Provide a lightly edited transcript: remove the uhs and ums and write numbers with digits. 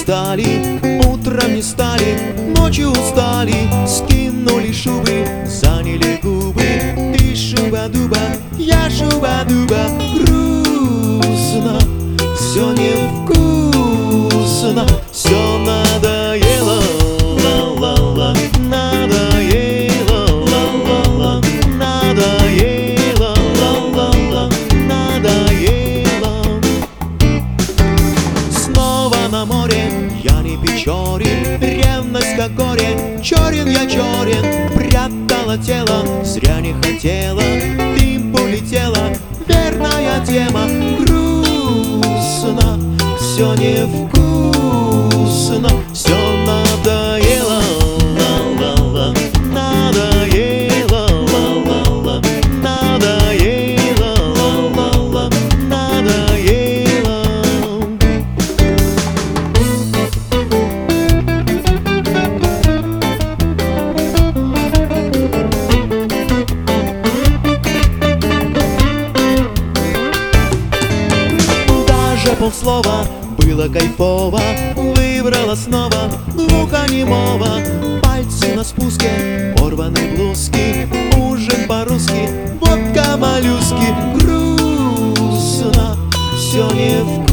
стали, утром не стали, ночью устали, скинули шубы, заняли губы. Ты шуба-дуба, я шуба-дуба. Грустно, все невкусно, все надоело, ла-ла-ла, надоело, ла-ла-ла, надоело, ла-ла-ла, надоело. Снова на море, я не Печорин, ревность как горе, черен я черен. Прятала тело, зря не хотела, дым полетела, верная тема. Грустно, все невкусно, все надоело, ла-ла-ла, надоело, ла-ла-ла, надоело, ла-ла-ла, надоело. Даже полслова было кайфово, выбрала снова глухонемого. Пальцы на спуске, порванной блузки, ужин по-русски, водка моллюски. Грустно, все не в